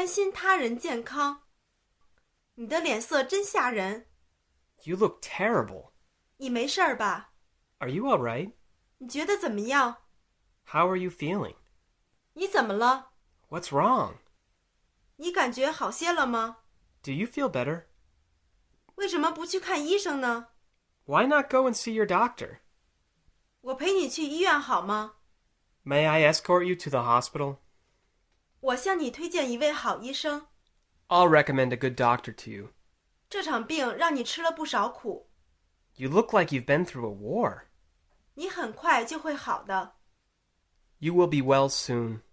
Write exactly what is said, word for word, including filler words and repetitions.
关心他人健康。你的脸色真吓人。 You look terrible. 你没事儿吧？ Are you all right? 你觉得怎么样？ How are you feeling? 你怎么了？ What's wrong? 你感觉好些了吗？ Do you feel better? 为什么不去看医生呢？ Why not go and see your doctor? 我陪你去医院好吗？ May I escort you to the hospital? 我向你推荐一位好医生。 I'll recommend a good doctor to you. 这场病让你吃了不少苦。 You look like you've been through a war. 你很快就会好的。 You will be well soon.